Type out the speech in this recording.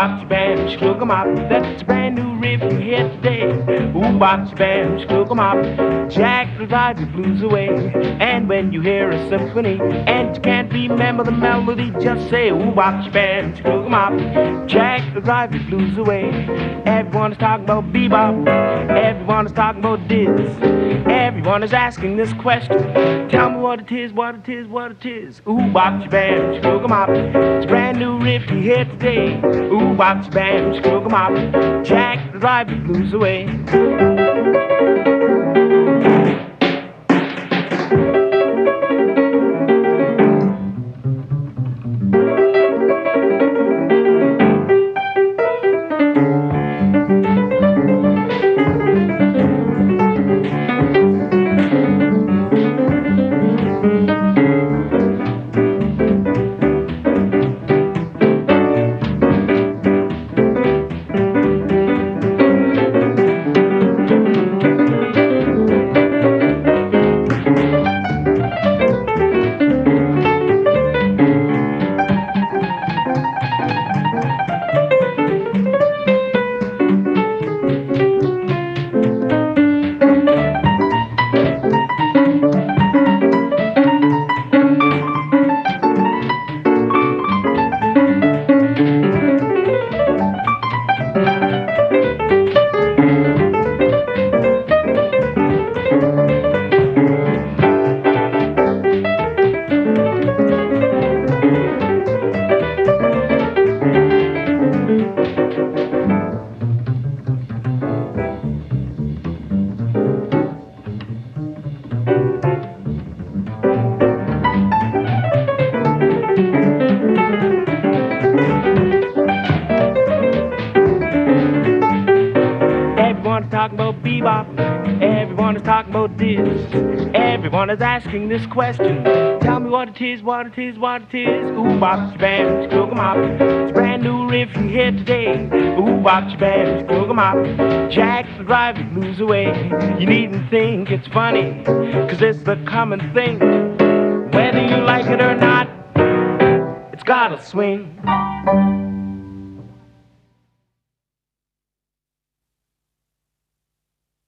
bop, bam, shkook 'em up. That's a brand new riff you hear today. Ooh, bop, bam, shkook 'em up. Jack will drive your blues away. And when you hear a symphony and you can't remember the melody, just say ooh, bop, bam, shkook 'em up. Jack will drive your blues away. Everyone is talking about bebop. Everyone is talking about diz. Everyone is asking this question. Tell me what it is, what it is, what it is. Ooh, bop, bam, shkook 'em up. It's a brand new riff you hear today. Ooh, bop, bam, shkook 'em up. Jack will drive your blues away. Everyone is talking about bebop. Everyone is talking about diz. Everyone is asking this question. Tell me what it is, what it is, what it is. Ooh, bop, bam, shkook 'em up. It's a brand new riff you hear today. Ooh, bop, bam, shkook 'em up. Jack will drive your blues away. You needn't think it's funny, 'cause it's the common thing. Whether you like it or not, it's gotta swing.